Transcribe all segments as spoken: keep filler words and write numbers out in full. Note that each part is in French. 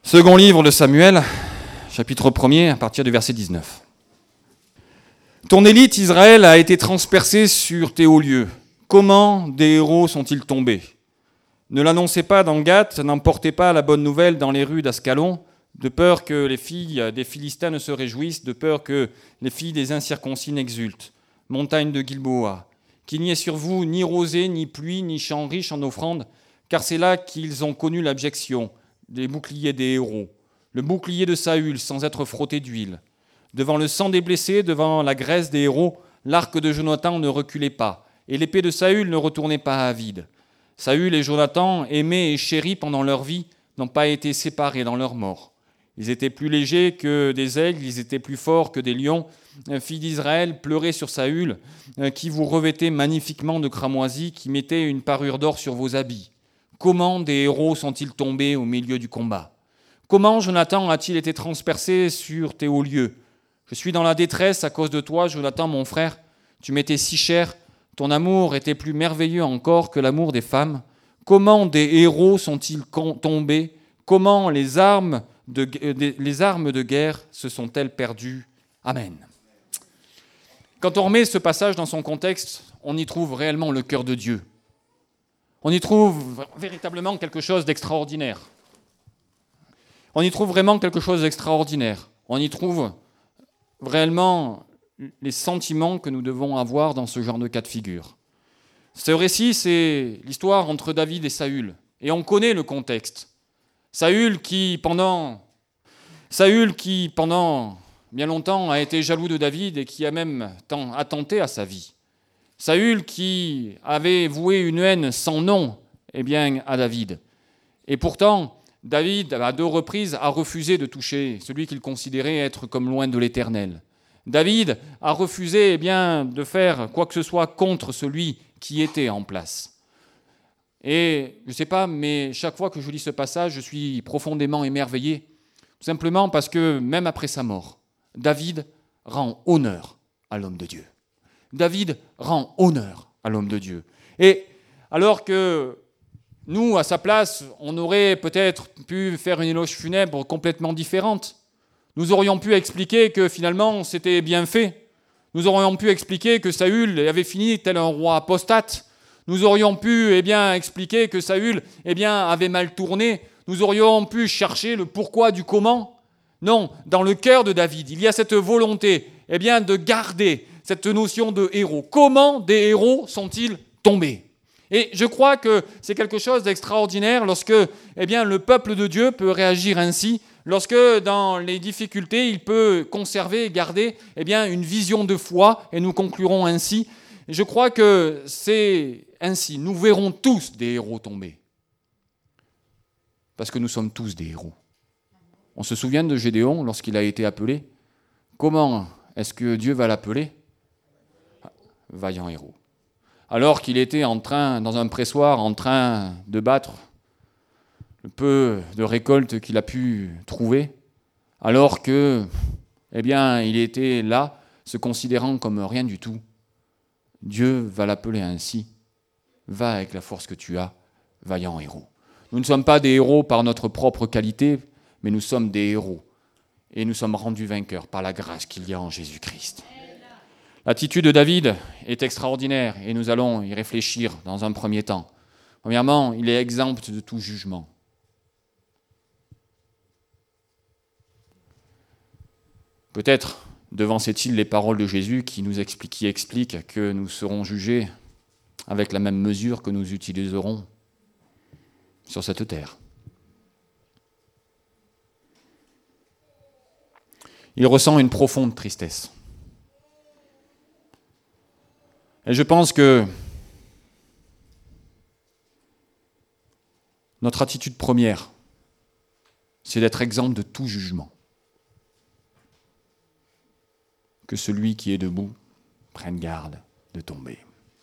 Second livre de Samuel, chapitre premier, à partir du verset dix-neuf. Ton élite, Israël, a été transpercée sur tes hauts lieux. Comment des héros sont-ils tombés ? Ne l'annoncez pas dans Gath, n'emportez pas la bonne nouvelle dans les rues d'Ascalon, de peur que les filles des Philistins ne se réjouissent, de peur que les filles des incirconcis n'exultent. Montagne de Gilboa, qu'il n'y ait sur vous ni rosée, ni pluie, ni champs riches en offrandes, car c'est là qu'ils ont connu l'abjection, des boucliers des héros, le bouclier de Saül sans être frotté d'huile. Devant le sang des blessés, devant la graisse des héros, l'arc de Jonathan ne reculait pas, et l'épée de Saül ne retournait pas à vide. Saül et Jonathan, aimés et chéris pendant leur vie, n'ont pas été séparés dans leur mort. Ils étaient plus légers que des aigles, ils étaient plus forts que des lions. Filles d'Israël, pleurez sur Saül, qui vous revêtait magnifiquement de cramoisie, qui mettait une parure d'or sur vos habits. Comment des héros sont-ils tombés au milieu du combat ? Comment Jonathan a-t-il été transpercé sur tes hauts lieux ? Je suis dans la détresse à cause de toi, Jonathan, mon frère. Tu m'étais si cher, ton amour était plus merveilleux encore que l'amour des femmes. Comment des héros sont-ils tombés ? Comment les armes de, les armes de guerre se sont-elles perdues ? Amen. Quand on remet ce passage dans son contexte, on y trouve réellement le cœur de Dieu. On y trouve véritablement quelque chose d'extraordinaire. On y trouve vraiment quelque chose d'extraordinaire. On y trouve réellement les sentiments que nous devons avoir dans ce genre de cas de figure. Ce récit, c'est l'histoire entre David et Saül. Et on connaît le contexte. Saül qui, pendant, Saül qui, pendant bien longtemps, a été jaloux de David et qui a même attenté à sa vie. Saül qui avait voué une haine sans nom eh bien, à David. Et pourtant, David, à deux reprises, a refusé de toucher celui qu'il considérait être comme loin de l'Éternel. David a refusé eh bien, de faire quoi que ce soit contre celui qui était en place. Et je ne sais pas, mais chaque fois que je lis ce passage, je suis profondément émerveillé, tout simplement parce que même après sa mort, David rend honneur à l'homme de Dieu. David rend honneur à l'homme de Dieu. Et alors que nous, à sa place, on aurait peut-être pu faire une éloge funèbre complètement différente. Nous aurions pu expliquer que finalement c'était bien fait. Nous aurions pu expliquer que Saül avait fini tel un roi apostate. Nous aurions pu eh bien, expliquer que Saül eh bien, avait mal tourné. Nous aurions pu chercher le pourquoi du comment. Non, dans le cœur de David, il y a cette volonté eh bien, de garder cette notion de héros. Comment des héros sont-ils tombés ? Et je crois que c'est quelque chose d'extraordinaire lorsque eh bien, le peuple de Dieu peut réagir ainsi, lorsque dans les difficultés, il peut conserver et garder eh bien, une vision de foi, et nous conclurons ainsi. Je crois que c'est ainsi. Nous verrons tous des héros tomber. Parce que nous sommes tous des héros. On se souvient de Gédéon lorsqu'il a été appelé. Comment est-ce que Dieu va l'appeler ? Vaillant héros. Alors qu'il était en train, dans un pressoir, en train de battre le peu de récolte qu'il a pu trouver, alors que, eh bien, il était là, se considérant comme rien du tout. Dieu va l'appeler ainsi. Va avec la force que tu as, vaillant héros. Nous ne sommes pas des héros par notre propre qualité, mais nous sommes des héros. Et nous sommes rendus vainqueurs par la grâce qu'il y a en Jésus-Christ. L'attitude de David est extraordinaire et nous allons y réfléchir dans un premier temps. Premièrement, il est exempt de tout jugement. Peut-être devançait-il les paroles de Jésus qui nous expliquent, qui expliquent que nous serons jugés avec la même mesure que nous utiliserons sur cette terre. Il ressent une profonde tristesse. Et je pense que notre attitude première, c'est d'être exempt de tout jugement. Que celui qui est debout prenne garde de tomber.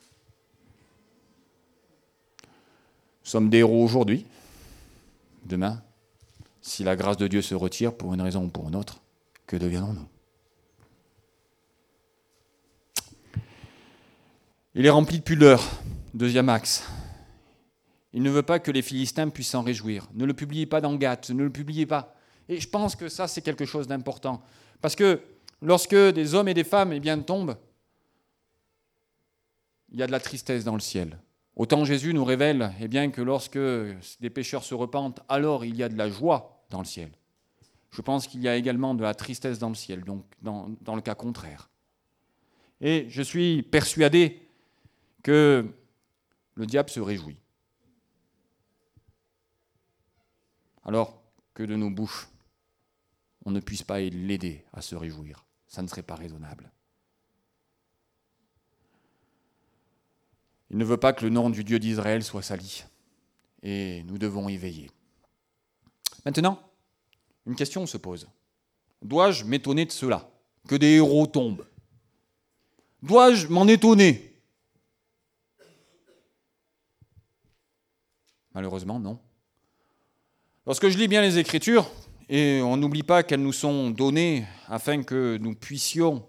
Nous sommes des héros aujourd'hui. Demain, si la grâce de Dieu se retire pour une raison ou pour une autre, que deviendrons-nous ? Il est rempli de pudeur, deuxième axe. Il ne veut pas que les Philistins puissent s'en réjouir. Ne le publiez pas dans Gath, ne le publiez pas. Et je pense que ça, c'est quelque chose d'important. Parce que lorsque des hommes et des femmes eh bien, tombent, il y a de la tristesse dans le ciel. Autant Jésus nous révèle eh bien, que lorsque des pécheurs se repentent, alors il y a de la joie dans le ciel. Je pense qu'il y a également de la tristesse dans le ciel, donc dans, dans le cas contraire. Et je suis persuadé que le diable se réjouit. Alors que de nos bouches, on ne puisse pas l'aider à se réjouir. Ça ne serait pas raisonnable. Il ne veut pas que le nom du Dieu d'Israël soit sali. Et nous devons y veiller. Maintenant, une question se pose. Dois-je m'étonner de cela, que des héros tombent? Dois-je m'en étonner? Malheureusement, non. Lorsque je lis bien les Écritures, et on n'oublie pas qu'elles nous sont données afin que nous puissions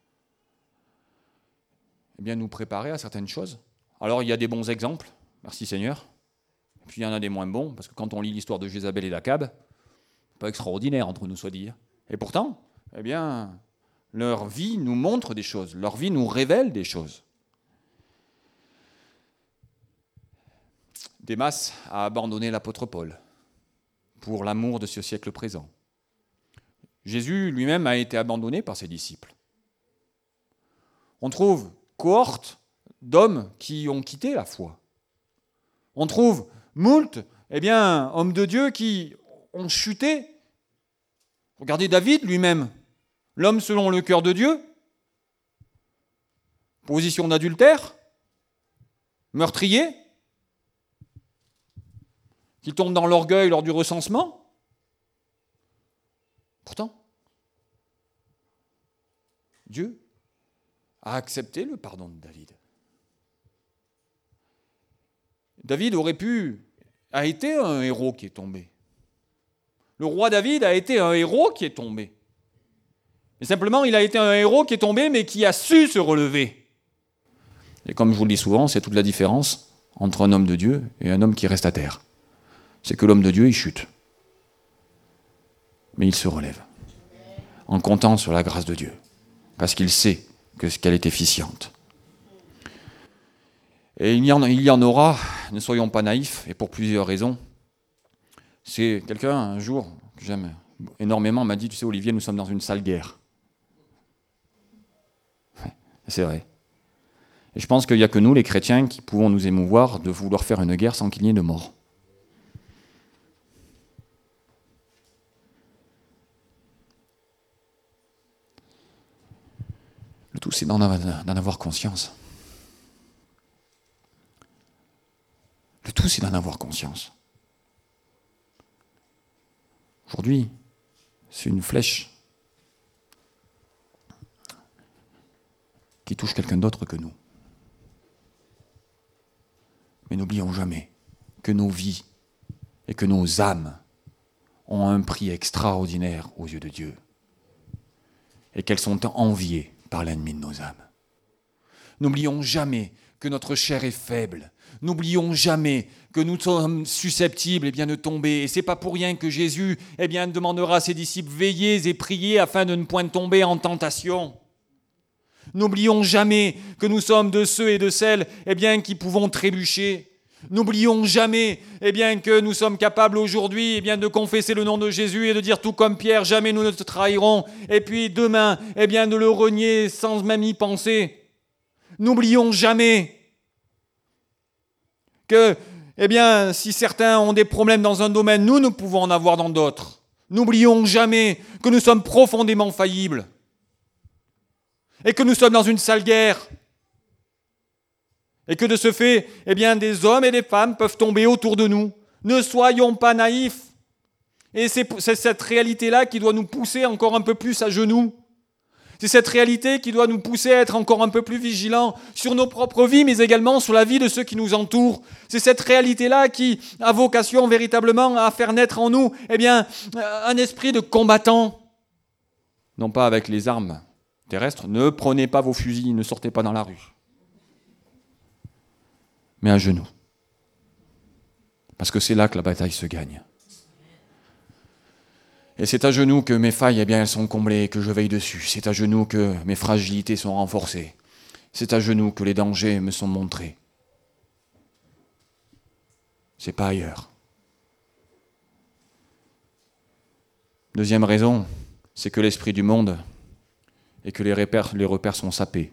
eh bien, nous préparer à certaines choses. Alors il y a des bons exemples, merci Seigneur, et puis il y en a des moins bons, parce que quand on lit l'histoire de Jézabel et d'Akab, pas extraordinaire entre nous soit dit. Et pourtant, eh bien, leur vie nous montre des choses, leur vie nous révèle des choses. Démas a abandonné l'apôtre Paul pour l'amour de ce siècle présent. Jésus lui-même a été abandonné par ses disciples. On trouve cohorte d'hommes qui ont quitté la foi. On trouve moult, eh bien, hommes de Dieu qui ont chuté. Regardez David lui-même, l'homme selon le cœur de Dieu, position d'adultère, meurtrier, qui tombe dans l'orgueil lors du recensement. Pourtant, Dieu a accepté le pardon de David. David aurait pu, a été un héros qui est tombé. Le roi David a été un héros qui est tombé. Mais simplement, il a été un héros qui est tombé, mais qui a su se relever. Et comme je vous le dis souvent, c'est toute la différence entre un homme de Dieu et un homme qui reste à terre. C'est que l'homme de Dieu, il chute. Mais il se relève. En comptant sur la grâce de Dieu. Parce qu'il sait que, qu'elle est efficiente. Et il y, en, il y en aura, ne soyons pas naïfs, et pour plusieurs raisons. C'est quelqu'un, un jour, que j'aime énormément, m'a dit, tu sais Olivier, nous sommes dans une sale guerre. Ouais, c'est vrai. Et je pense qu'il n'y a que nous, les chrétiens, qui pouvons nous émouvoir de vouloir faire une guerre sans qu'il y ait de mort. Le tout, c'est d'en avoir conscience. Le tout, c'est d'en avoir conscience. Aujourd'hui, c'est une flèche qui touche quelqu'un d'autre que nous. Mais n'oublions jamais que nos vies et que nos âmes ont un prix extraordinaire aux yeux de Dieu et qu'elles sont enviées par l'ennemi de nos âmes. N'oublions jamais que notre chair est faible. N'oublions jamais que nous sommes susceptibles eh bien, de tomber. Et ce n'est pas pour rien que Jésus eh bien, demandera à ses disciples « Veillez et priez afin de ne point tomber en tentation ». N'oublions jamais que nous sommes de ceux et de celles eh bien, qui pouvons trébucher. N'oublions jamais eh bien, que nous sommes capables aujourd'hui eh bien, de confesser le nom de Jésus et de dire tout comme Pierre, jamais nous ne te trahirons. Et puis demain, eh bien, de le renier sans même y penser. N'oublions jamais que, eh bien, si certains ont des problèmes dans un domaine, nous ne pouvons en avoir dans d'autres. N'oublions jamais que nous sommes profondément faillibles et que nous sommes dans une sale guerre. Et que de ce fait, eh bien, des hommes et des femmes peuvent tomber autour de nous. Ne soyons pas naïfs. Et c'est, c'est cette réalité-là qui doit nous pousser encore un peu plus à genoux. C'est cette réalité qui doit nous pousser à être encore un peu plus vigilants sur nos propres vies, mais également sur la vie de ceux qui nous entourent. C'est cette réalité-là qui a vocation véritablement à faire naître en nous eh bien, un esprit de combattant. Non pas avec les armes terrestres, ne prenez pas vos fusils, ne sortez pas dans la rue. Mais à genoux. Parce que c'est là que la bataille se gagne. Et c'est à genoux que mes failles, eh bien, elles sont comblées et que je veille dessus. C'est à genoux que mes fragilités sont renforcées. C'est à genoux que les dangers me sont montrés. C'est pas ailleurs. Deuxième raison, c'est que l'esprit du monde et que les repères, les repères sont sapés.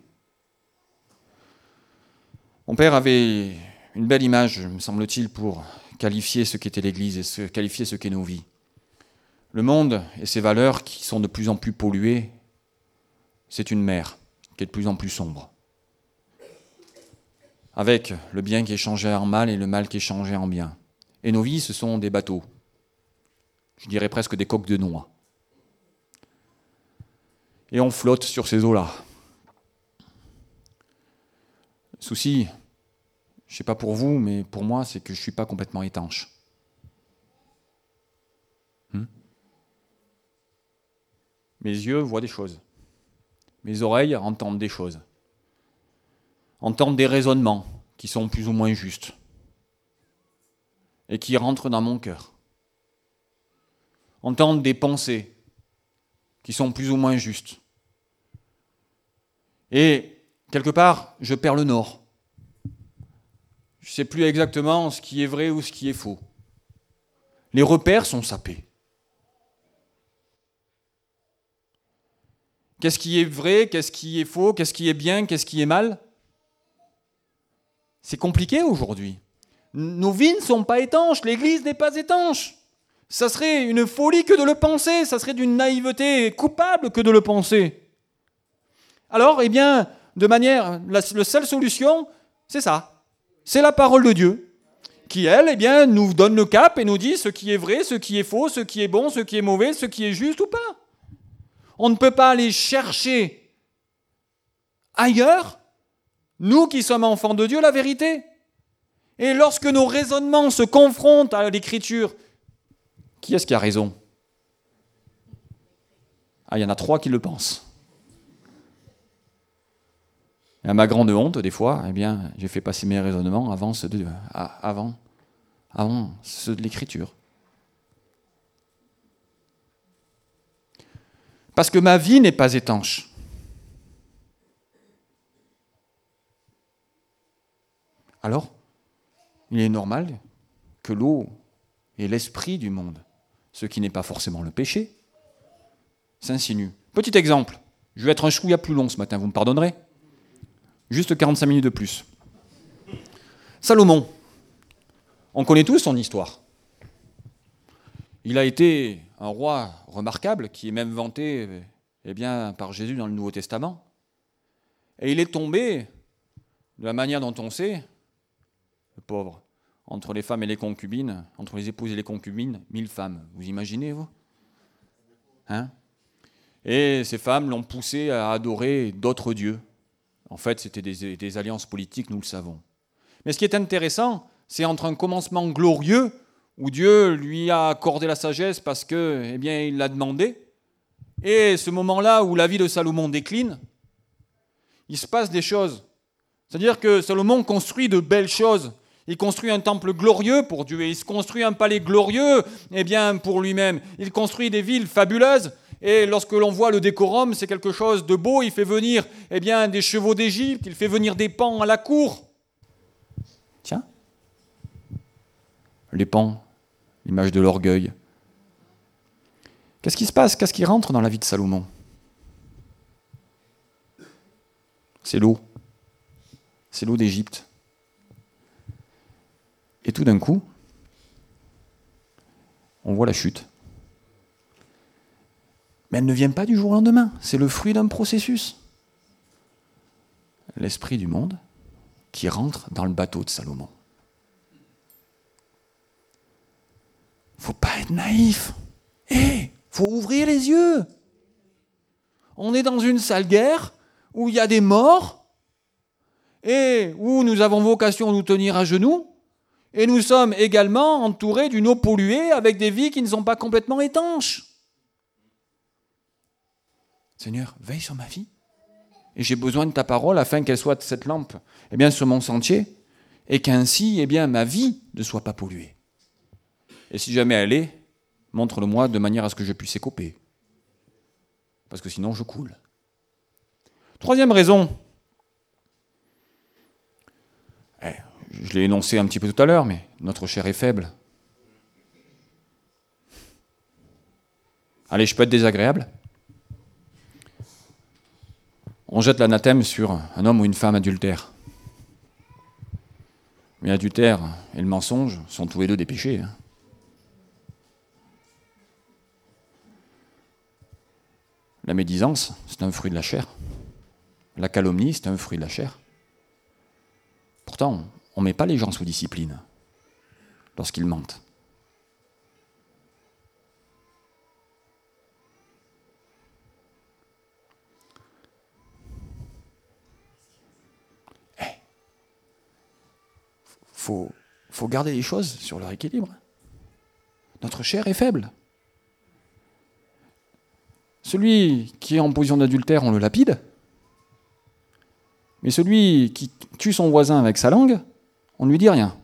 Mon père avait une belle image, me semble-t-il, pour qualifier ce qu'était l'Église et ce, qualifier ce qu'est nos vies. Le monde et ses valeurs qui sont de plus en plus polluées, c'est une mer qui est de plus en plus sombre. Avec le bien qui est changé en mal et le mal qui est changé en bien. Et nos vies, ce sont des bateaux. Je dirais presque des coques de noix. Et on flotte sur ces eaux-là. Le souci, je ne sais pas pour vous, mais pour moi, c'est que je ne suis pas complètement étanche. Hmm? Mes yeux voient des choses. Mes oreilles entendent des choses. Entendent des raisonnements qui sont plus ou moins justes et qui rentrent dans mon cœur. Entendent des pensées qui sont plus ou moins justes. Et quelque part, je perds le nord. Je ne sais plus exactement ce qui est vrai ou ce qui est faux. Les repères sont sapés. Qu'est-ce qui est vrai, qu'est-ce qui est faux, qu'est-ce qui est bien, qu'est-ce qui est mal? C'est compliqué aujourd'hui. Nos vies ne sont pas étanches, l'Église n'est pas étanche. Ça serait une folie que de le penser, ça serait d'une naïveté coupable que de le penser. Alors, eh bien, de manière, la, la seule solution, c'est ça. C'est la parole de Dieu, qui, elle, eh bien, nous donne le cap et nous dit ce qui est vrai, ce qui est faux, ce qui est bon, ce qui est mauvais, ce qui est juste ou pas. On ne peut pas aller chercher ailleurs, nous qui sommes enfants de Dieu, la vérité. Et lorsque nos raisonnements se confrontent à l'Écriture, qui est-ce qui a raison? Ah, il y en a trois qui le pensent. Et à ma grande honte, des fois, eh bien, j'ai fait passer mes raisonnements avant ceux de, avant, avant ceux de l'Écriture. Parce que ma vie n'est pas étanche. Alors, il est normal que l'eau et l'esprit du monde, ce qui n'est pas forcément le péché, s'insinuent. Petit exemple, je vais être un chouïa plus long ce matin, vous me pardonnerez? Juste quarante-cinq minutes de plus. Salomon, on connaît tous son histoire. Il a été un roi remarquable, qui est même vanté eh bien, par Jésus dans le Nouveau Testament. Et il est tombé, de la manière dont on sait, le pauvre, entre les femmes et les concubines, entre les épouses et les concubines, mille femmes. Vous imaginez, vous? Hein? Et ces femmes l'ont poussé à adorer d'autres dieux. En fait, c'était des, des alliances politiques, nous le savons. Mais ce qui est intéressant, c'est entre un commencement glorieux, où Dieu lui a accordé la sagesse parce que, eh bien, il l'a demandé, et ce moment-là où la vie de Salomon décline, il se passe des choses. C'est-à-dire que Salomon construit de belles choses. Il construit un temple glorieux pour Dieu, et il se construit un palais glorieux, eh bien, pour lui-même. Il construit des villes fabuleuses, et lorsque l'on voit le décorum, c'est quelque chose de beau. Il fait venir, eh bien, des chevaux d'Égypte, il fait venir des pans à la cour. Tiens, les pans, l'image de l'orgueil. Qu'est-ce qui se passe? Qu'est-ce qui rentre dans la vie de Salomon? C'est l'eau. C'est l'eau d'Égypte. Et tout d'un coup, on voit la chute. Mais elle ne vient pas du jour au lendemain. C'est le fruit d'un processus. L'esprit du monde qui rentre dans le bateau de Salomon. Faut pas être naïf. Eh, faut ouvrir les yeux. On est dans une sale guerre où il y a des morts et où nous avons vocation à nous tenir à genoux. Et nous sommes également entourés d'une eau polluée avec des vies qui ne sont pas complètement étanches. Seigneur, veille sur ma vie. Et j'ai besoin de ta parole afin qu'elle soit cette lampe eh bien, sur mon sentier et qu'ainsi eh bien, ma vie ne soit pas polluée. Et si jamais elle est, montre-le-moi de manière à ce que je puisse écoper. Parce que sinon, je coule. Troisième raison. Eh, je l'ai énoncé un petit peu tout à l'heure, mais notre chair est faible. Allez, je peux être désagréable. On jette l'anathème sur un homme ou une femme adultère. Mais l'adultère et le mensonge sont tous les deux des péchés. Hein. La médisance, c'est un fruit de la chair. La calomnie, c'est un fruit de la chair. Pourtant, on ne met pas les gens sous discipline lorsqu'ils mentent. Eh, faut, faut garder les choses sur leur équilibre. Notre chair est faible. Celui qui est en position d'adultère, on le lapide. Mais celui qui tue son voisin avec sa langue, on ne lui dit rien.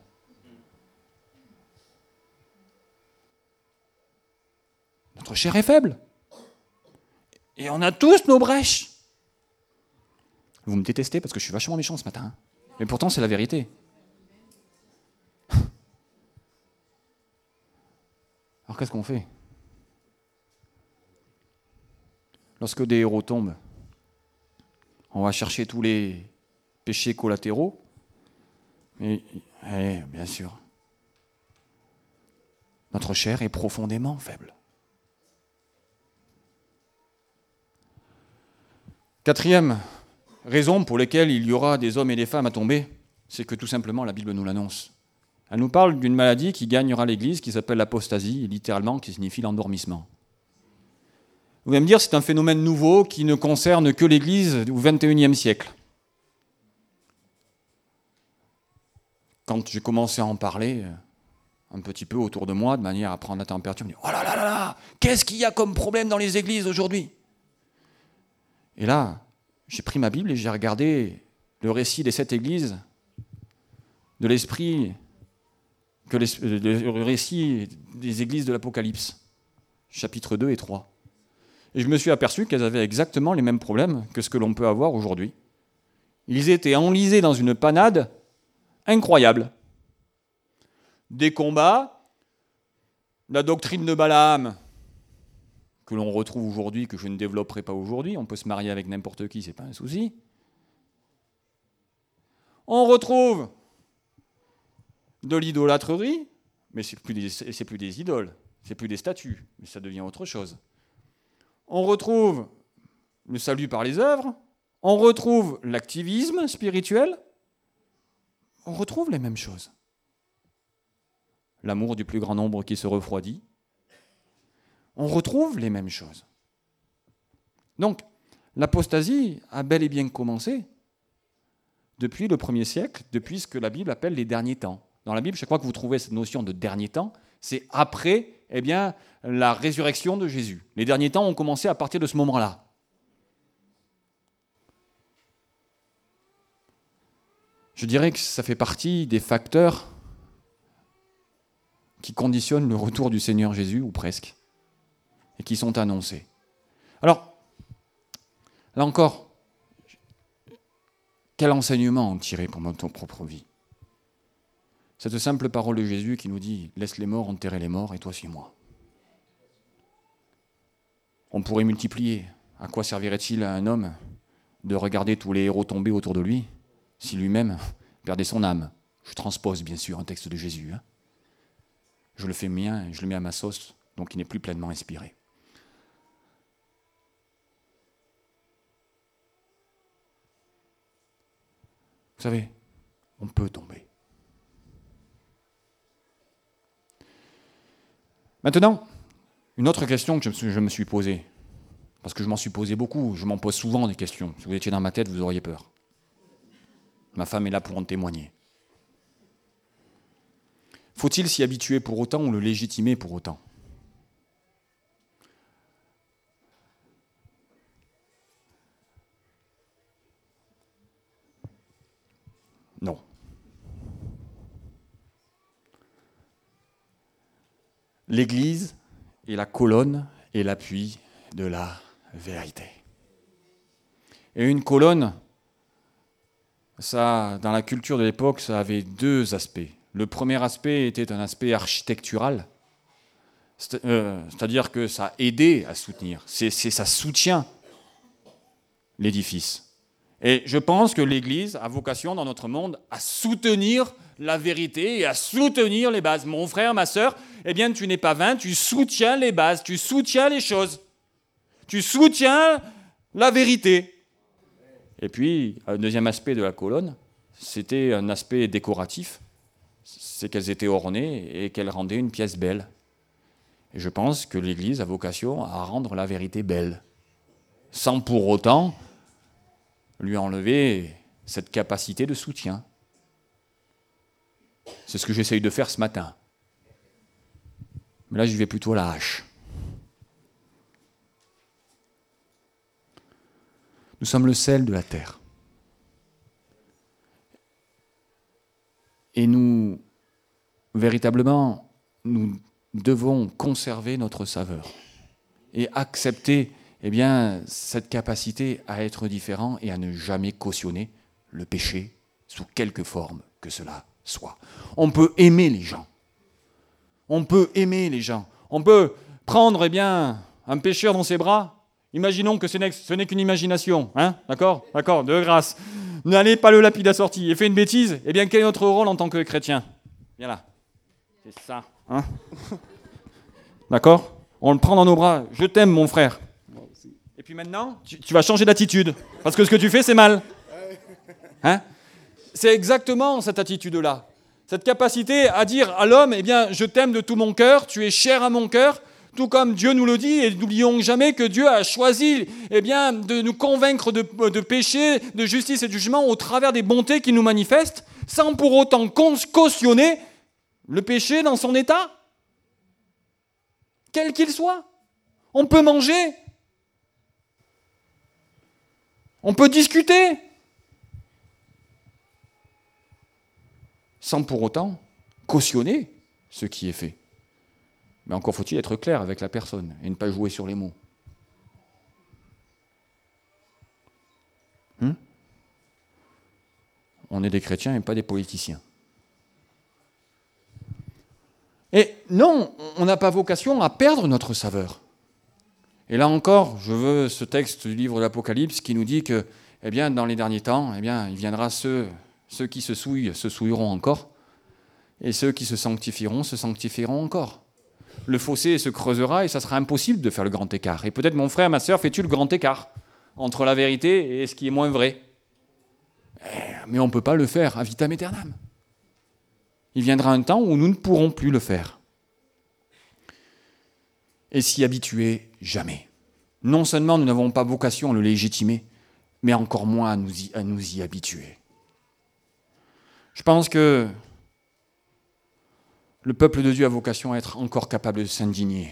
Notre chair est faible. Et on a tous nos brèches. Vous me détestez parce que je suis vachement méchant ce matin. Mais pourtant, c'est la vérité. Alors qu'est-ce qu'on fait ? Lorsque des héros tombent, on va chercher tous les péchés collatéraux. Et, et bien sûr, notre chair est profondément faible. Quatrième raison pour laquelle il y aura des hommes et des femmes à tomber, c'est que tout simplement la Bible nous l'annonce. Elle nous parle d'une maladie qui gagnera l'Église, qui s'appelle l'apostasie, littéralement qui signifie l'endormissement. Vous allez me dire, c'est un phénomène nouveau qui ne concerne que l'Église au vingt et unième siècle. Quand j'ai commencé à en parler un petit peu autour de moi, de manière à prendre la température, je me dis « Oh là là là là, qu'est-ce qu'il y a comme problème dans les églises aujourd'hui ?» Et là, j'ai pris ma Bible et j'ai regardé le récit des sept églises, de l'esprit, que le récit des églises de l'Apocalypse, chapitres deux et trois. Et je me suis aperçu qu'elles avaient exactement les mêmes problèmes que ce que l'on peut avoir aujourd'hui. Ils étaient enlisés dans une panade incroyable. Des combats, la doctrine de Balaam, que l'on retrouve aujourd'hui, que je ne développerai pas aujourd'hui, on peut se marier avec n'importe qui, c'est pas un souci. On retrouve de l'idolâtrerie, mais c'est plus des, c'est plus des idoles, c'est plus des statues, mais ça devient autre chose. On retrouve le salut par les œuvres, on retrouve l'activisme spirituel, on retrouve les mêmes choses. L'amour du plus grand nombre qui se refroidit, on retrouve les mêmes choses. Donc, l'apostasie a bel et bien commencé depuis le premier siècle, depuis ce que la Bible appelle les derniers temps. Dans la Bible, chaque fois que vous trouvez cette notion de dernier temps, c'est après eh bien, la résurrection de Jésus. Les derniers temps ont commencé à partir de ce moment-là. Je dirais que ça fait partie des facteurs qui conditionnent le retour du Seigneur Jésus, ou presque, et qui sont annoncés. Alors, là encore, quel enseignement en tirer pour notre propre vie ? Cette simple parole de Jésus qui nous dit « Laisse les morts enterrer les morts et toi suis-moi ». On pourrait multiplier. À quoi servirait-il à un homme de regarder tous les héros tomber autour de lui si lui-même perdait son âme ? Je transpose bien sûr un texte de Jésus. Hein. Je le fais mien et je le mets à ma sauce, donc il n'est plus pleinement inspiré. Vous savez, on peut tomber. Maintenant, une autre question que je me suis posée, parce que je m'en suis posé beaucoup, je m'en pose souvent des questions. Si vous étiez dans ma tête, vous auriez peur. Ma femme est là pour en témoigner. Faut-il s'y habituer pour autant ou le légitimer pour autant ? Non. L'Église est la colonne et l'appui de la vérité. Et une colonne, ça, dans la culture de l'époque, ça avait deux aspects. Le premier aspect était un aspect architectural, c'est, euh, c'est-à-dire que ça aidait à soutenir, c'est, c'est, ça soutient l'édifice. Et je pense que l'Église a vocation dans notre monde à soutenir la vérité et à soutenir les bases. Mon frère, ma sœur, eh bien, tu n'es pas vain, tu soutiens les bases, tu soutiens les choses. Tu soutiens la vérité. Et puis, un deuxième aspect de la colonne, c'était un aspect décoratif. C'est qu'elles étaient ornées et qu'elles rendaient une pièce belle. Et je pense que l'Église a vocation à rendre la vérité belle, sans pour autant lui enlever cette capacité de soutien. C'est ce que j'essaye de faire ce matin. Mais là, j'y vais plutôt à la hache. Nous sommes le sel de la terre. Et nous, véritablement, nous devons conserver notre saveur et accepter eh bien, cette capacité à être différent et à ne jamais cautionner le péché sous quelque forme que cela soit. On peut aimer les gens. On peut aimer les gens. On peut prendre eh bien, un pécheur dans ses bras. Imaginons que ce n'est, ce n'est qu'une imagination. Hein, d'accord, d'accord, de grâce. N'allez pas le lapider assorti et fait une bêtise. Eh bien, quel est notre rôle en tant que chrétien ? Viens là. C'est ça. Hein ? D'accord ? On le prend dans nos bras. Je t'aime, mon frère. Et puis maintenant, tu, tu vas changer d'attitude. Parce que ce que tu fais, c'est mal. Hein ? C'est exactement cette attitude-là. Cette capacité à dire à l'homme, eh bien, je t'aime de tout mon cœur, tu es cher à mon cœur, tout comme Dieu nous le dit, et n'oublions jamais que Dieu a choisi eh bien, de nous convaincre de, de péché, de justice et de jugement au travers des bontés qu'il nous manifeste, sans pour autant cautionner le péché dans son état, quel qu'il soit. On peut manger, on peut discuter, sans pour autant cautionner ce qui est fait. Mais encore faut-il être clair avec la personne et ne pas jouer sur les mots. Hum? On est des chrétiens et pas des politiciens. Et non, on n'a pas vocation à perdre notre saveur. Et là encore, je veux ce texte du livre de l'Apocalypse qui nous dit que, eh bien, dans les derniers temps, eh bien, il viendra ceux, ceux qui se souillent, se souilleront encore, et ceux qui se sanctifieront, se sanctifieront encore. Le fossé se creusera et ça sera impossible de faire le grand écart. Et peut-être, mon frère, ma sœur, fais-tu le grand écart entre la vérité et ce qui est moins vrai ? Mais on ne peut pas le faire à vitam aeternam. Il viendra un temps où nous ne pourrons plus le faire. Et s'y habituer, jamais. Non seulement nous n'avons pas vocation à le légitimer, mais encore moins à nous y, à nous y habituer. Je pense que le peuple de Dieu a vocation à être encore capable de s'indigner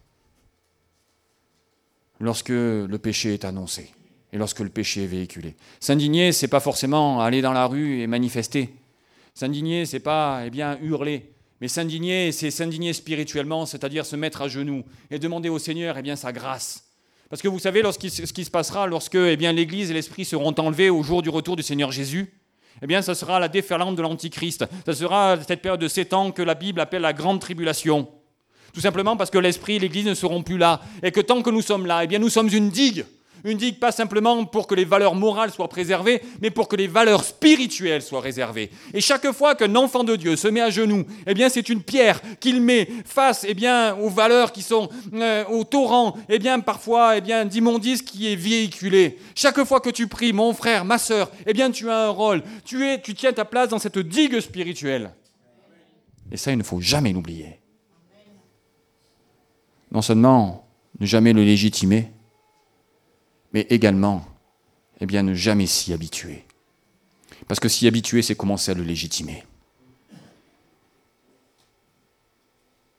lorsque le péché est annoncé et lorsque le péché est véhiculé. S'indigner, ce n'est pas forcément aller dans la rue et manifester. S'indigner, ce n'est pas eh bien, hurler. Mais s'indigner, c'est s'indigner spirituellement, c'est-à-dire se mettre à genoux et demander au Seigneur eh bien, sa grâce. Parce que vous savez ce qui se passera lorsque eh bien, l'Église et l'Esprit seront enlevés au jour du retour du Seigneur Jésus. Eh bien, ça sera la déferlante de l'Antichrist. Ça sera cette période de sept ans que la Bible appelle la grande tribulation. Tout simplement parce que l'Esprit et l'Église ne seront plus là. Et que tant que nous sommes là, eh bien, nous sommes une digue. Une digue pas simplement pour que les valeurs morales soient préservées, mais pour que les valeurs spirituelles soient réservées. Et chaque fois qu'un enfant de Dieu se met à genoux, eh bien, c'est une pierre qu'il met face eh bien, aux valeurs qui sont euh, au torrent, eh bien, parfois eh bien, d'immondice qui est véhiculé. Chaque fois que tu pries, mon frère, ma sœur, eh bien, tu as un rôle. Tu, es, tu tiens ta place dans cette digue spirituelle. Et ça, il ne faut jamais l'oublier. Non seulement ne jamais le légitimer, mais également, eh bien, ne jamais s'y habituer. Parce que s'y habituer, c'est commencer à le légitimer. D'accord ?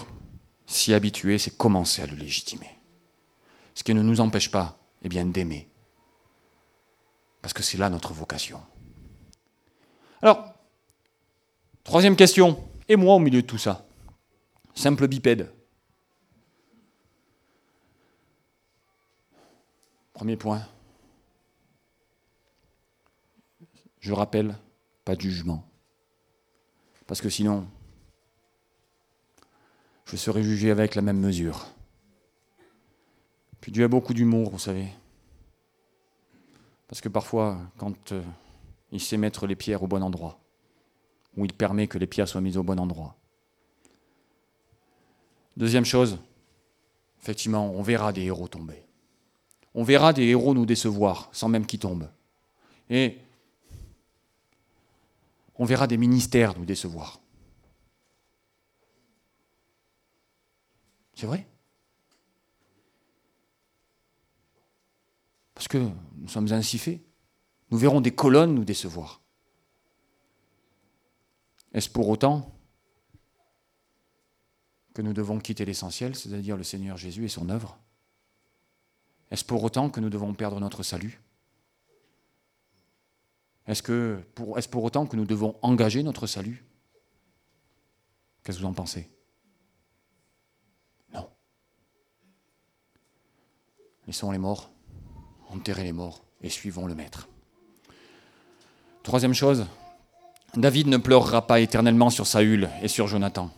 S'y habituer, c'est commencer à le légitimer. Ce qui ne nous empêche pas, eh bien, d'aimer. Parce que c'est là notre vocation. Alors, troisième question. Et moi au milieu de tout ça, simple bipède. Premier point. Je rappelle, pas de jugement. Parce que sinon, je serai jugé avec la même mesure. Puis Dieu a beaucoup d'humour, vous savez. Parce que parfois, quand euh, il sait mettre les pierres au bon endroit, ou il permet que les pierres soient mises au bon endroit. Deuxième chose, effectivement, on verra des héros tomber. On verra des héros nous décevoir, sans même qu'ils tombent. Et on verra des ministères nous décevoir. C'est vrai ? Parce que nous sommes ainsi faits. Nous verrons des colonnes nous décevoir. Est-ce pour autant que nous devons quitter l'essentiel, c'est-à-dire le Seigneur Jésus et son œuvre ? Est-ce pour autant que nous devons perdre notre salut ? Est-ce que pour, est-ce pour autant que nous devons engager notre salut ? Qu'est-ce que vous en pensez ? Non. Laissons les morts, enterrez les morts et suivons le Maître. Troisième chose, David ne pleurera pas éternellement sur Saül et sur Jonathan.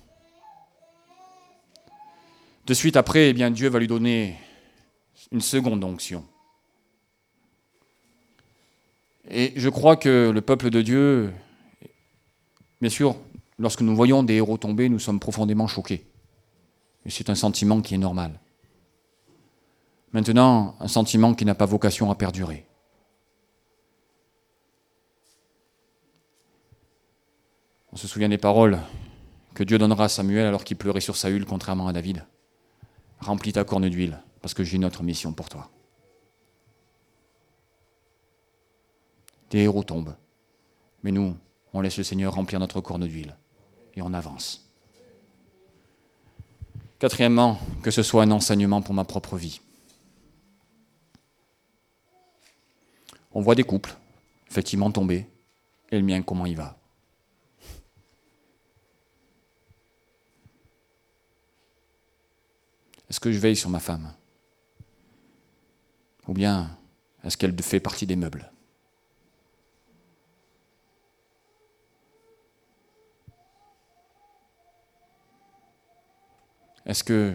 De suite après, eh bien, Dieu va lui donner une seconde onction. Et je crois que le peuple de Dieu, bien sûr, lorsque nous voyons des héros tomber, nous sommes profondément choqués. Et c'est un sentiment qui est normal. Maintenant, un sentiment qui n'a pas vocation à perdurer. On se souvient des paroles que Dieu donnera à Samuel alors qu'il pleurait sur Saül, contrairement à David. Remplis ta corne d'huile, parce que j'ai une autre mission pour toi. Des héros tombent, mais nous, on laisse le Seigneur remplir notre corne d'huile, et on avance. Quatrièmement, que ce soit un enseignement pour ma propre vie. On voit des couples, effectivement, tomber, et le mien, comment il va ? Est-ce que je veille sur ma femme ? Ou bien, est-ce qu'elle fait partie des meubles ? Est-ce que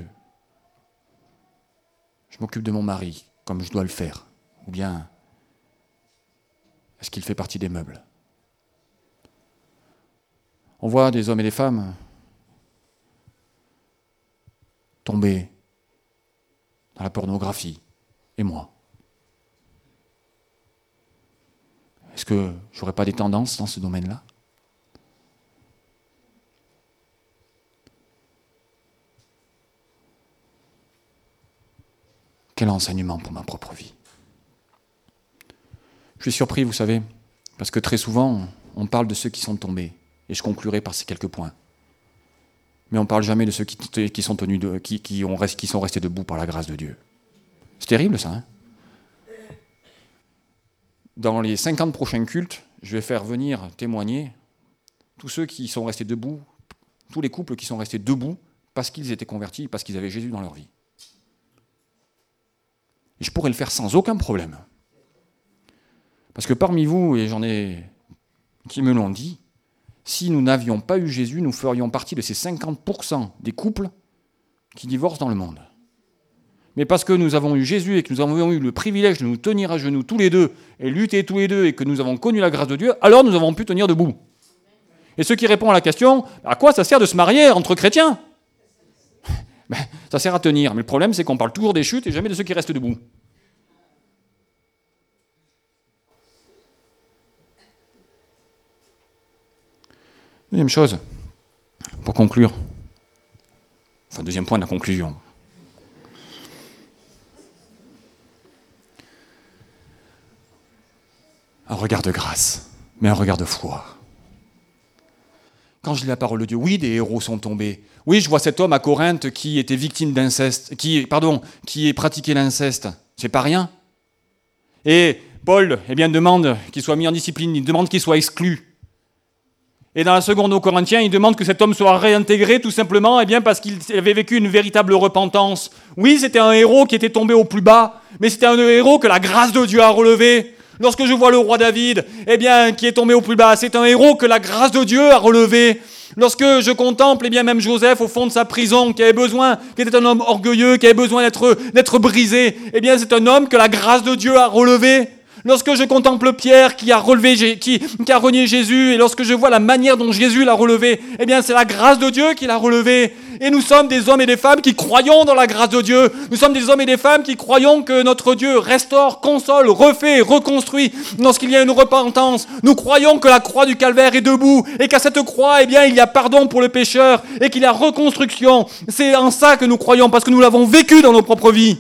je m'occupe de mon mari comme je dois le faire ? Ou bien, est-ce qu'il fait partie des meubles ? On voit des hommes et des femmes tomber dans la pornographie. Et moi ? Est-ce que je n'aurais pas des tendances dans ce domaine-là ? Quel enseignement pour ma propre vie ? Je suis surpris, vous savez, parce que très souvent, on parle de ceux qui sont tombés. Et je conclurai par ces quelques points. Mais on ne parle jamais de ceux qui, qui, sont tenus de, qui, qui, ont, qui sont restés debout par la grâce de Dieu. C'est terrible, ça. Hein ? Dans les cinquante prochains cultes, je vais faire venir témoigner tous ceux qui sont restés debout, tous les couples qui sont restés debout parce qu'ils étaient convertis, parce qu'ils avaient Jésus dans leur vie. Et je pourrais le faire sans aucun problème. Parce que parmi vous, et j'en ai qui me l'ont dit, si nous n'avions pas eu Jésus, nous ferions partie de ces cinquante pour cent des couples qui divorcent dans le monde. Mais parce que nous avons eu Jésus et que nous avons eu le privilège de nous tenir à genoux tous les deux et lutter tous les deux et que nous avons connu la grâce de Dieu, alors nous avons pu tenir debout. Et ceux qui répondent à la question, à quoi ça sert de se marier entre chrétiens ? Ben, ça sert à tenir, mais le problème c'est qu'on parle toujours des chutes et jamais de ceux qui restent debout. Deuxième chose, pour conclure, enfin deuxième point de la conclusion. Un regard de grâce, mais un regard de foi. Quand je lis la parole de Dieu, oui, des héros sont tombés. Oui, je vois cet homme à Corinthe qui était victime d'inceste, qui, pardon, qui pratiquait l'inceste. C'est pas rien. Et Paul, eh bien, demande qu'il soit mis en discipline, il demande qu'il soit exclu. Et dans la seconde aux Corinthiens, il demande que cet homme soit réintégré tout simplement, eh bien parce qu'il avait vécu une véritable repentance. Oui, c'était un héros qui était tombé au plus bas, mais c'était un héros que la grâce de Dieu a relevé. Lorsque je vois le roi David, eh bien, qui est tombé au plus bas, c'est un héros que la grâce de Dieu a relevé. Lorsque je contemple, eh bien, même Joseph au fond de sa prison, qui avait besoin, qui était un homme orgueilleux, qui avait besoin d'être, d'être brisé, eh bien, c'est un homme que la grâce de Dieu a relevé. Lorsque je contemple Pierre qui a relevé, qui, qui a renié Jésus, et lorsque je vois la manière dont Jésus l'a relevé, eh bien, c'est la grâce de Dieu qui l'a relevé. Et nous sommes des hommes et des femmes qui croyons dans la grâce de Dieu. Nous sommes des hommes et des femmes qui croyons que notre Dieu restaure, console, refait, reconstruit lorsqu'il y a une repentance. Nous croyons que la croix du Calvaire est debout et qu'à cette croix, eh bien, il y a pardon pour le pécheur et qu'il y a reconstruction. C'est en ça que nous croyons parce que nous l'avons vécu dans nos propres vies.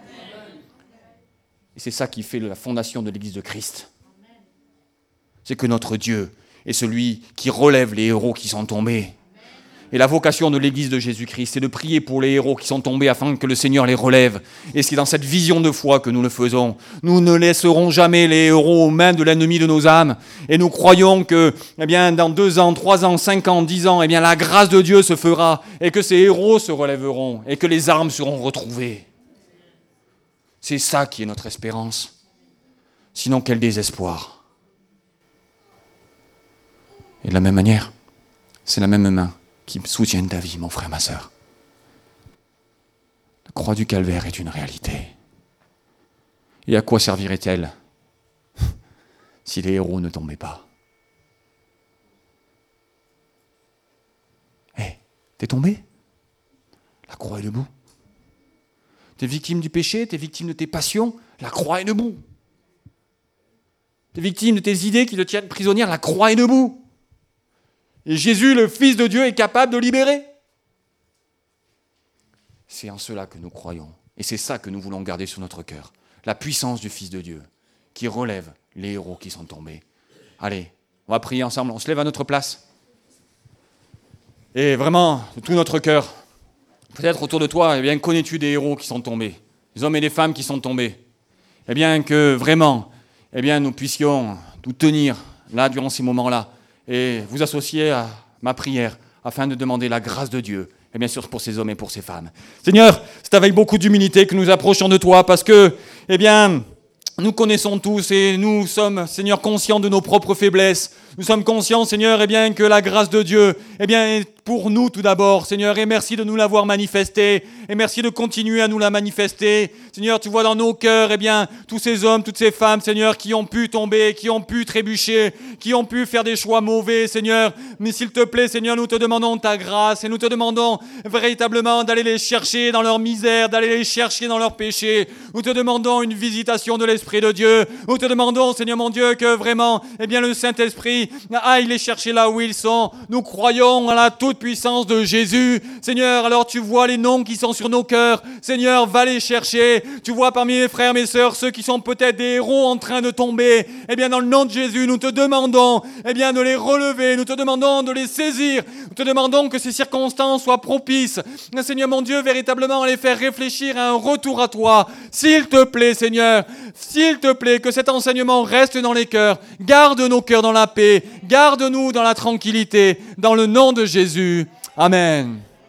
Et c'est ça qui fait la fondation de l'Église de Christ. C'est que notre Dieu est celui qui relève les héros qui sont tombés. Et la vocation de l'Église de Jésus-Christ, c'est de prier pour les héros qui sont tombés afin que le Seigneur les relève. Et c'est dans cette vision de foi que nous le faisons. Nous ne laisserons jamais les héros aux mains de l'ennemi de nos âmes. Et nous croyons que, eh bien, dans deux ans, trois ans, cinq ans, dix ans, eh bien, la grâce de Dieu se fera et que ces héros se relèveront et que les armes seront retrouvées. C'est ça qui est notre espérance. Sinon, quel désespoir. Et de la même manière, c'est la même main qui soutient ta vie, mon frère, ma sœur. La croix du Calvaire est une réalité. Et à quoi servirait-elle si les héros ne tombaient pas? Hé, hey, t'es tombé? La croix est debout. T'es victime du péché, t'es victime de tes passions, la croix est debout. T'es victime de tes idées qui te tiennent prisonnière, la croix est debout. Et Jésus, le Fils de Dieu, est capable de libérer. C'est en cela que nous croyons. Et c'est ça que nous voulons garder sur notre cœur. La puissance du Fils de Dieu, qui relève les héros qui sont tombés. Allez, on va prier ensemble, on se lève à notre place. Et vraiment, de tout notre cœur, peut-être autour de toi, eh bien, connais-tu des héros qui sont tombés, des hommes et des femmes qui sont tombés. Eh bien, que vraiment, eh bien, nous puissions nous tenir là, durant ces moments-là, et vous associer à ma prière afin de demander la grâce de Dieu, et bien sûr pour ces hommes et pour ces femmes. Seigneur, c'est avec beaucoup d'humilité que nous approchons de toi parce que, eh bien, nous connaissons tous et nous sommes, Seigneur, conscients de nos propres faiblesses. Nous sommes conscients, Seigneur, eh bien, que la grâce de Dieu, eh bien, est pour nous tout d'abord, Seigneur, et merci de nous l'avoir manifestée, et merci de continuer à nous la manifester. Seigneur, tu vois dans nos cœurs, eh bien, tous ces hommes, toutes ces femmes, Seigneur, qui ont pu tomber, qui ont pu trébucher, qui ont pu faire des choix mauvais, Seigneur. Mais s'il te plaît, Seigneur, nous te demandons ta grâce, et nous te demandons véritablement d'aller les chercher dans leur misère, d'aller les chercher dans leur péché. Nous te demandons une visitation de l'Esprit de Dieu. Nous te demandons, Seigneur mon Dieu, que vraiment, eh bien, le Saint-Esprit aille les chercher là où ils sont. Nous croyons à la toute puissance de Jésus. Seigneur, alors tu vois les noms qui sont sur nos cœurs. Seigneur, va les chercher. Tu vois parmi mes frères, mes sœurs, ceux qui sont peut-être des héros en train de tomber. Eh bien, dans le nom de Jésus, nous te demandons, eh bien, de les relever. Nous te demandons de les saisir. Nous te demandons que ces circonstances soient propices. Seigneur mon Dieu, véritablement, à les faire réfléchir à un retour à toi. S'il te plaît, Seigneur, s'il te plaît, que cet enseignement reste dans les cœurs. Garde nos cœurs dans la paix. Garde-nous dans la tranquillité. Dans le nom de Jésus. Amen.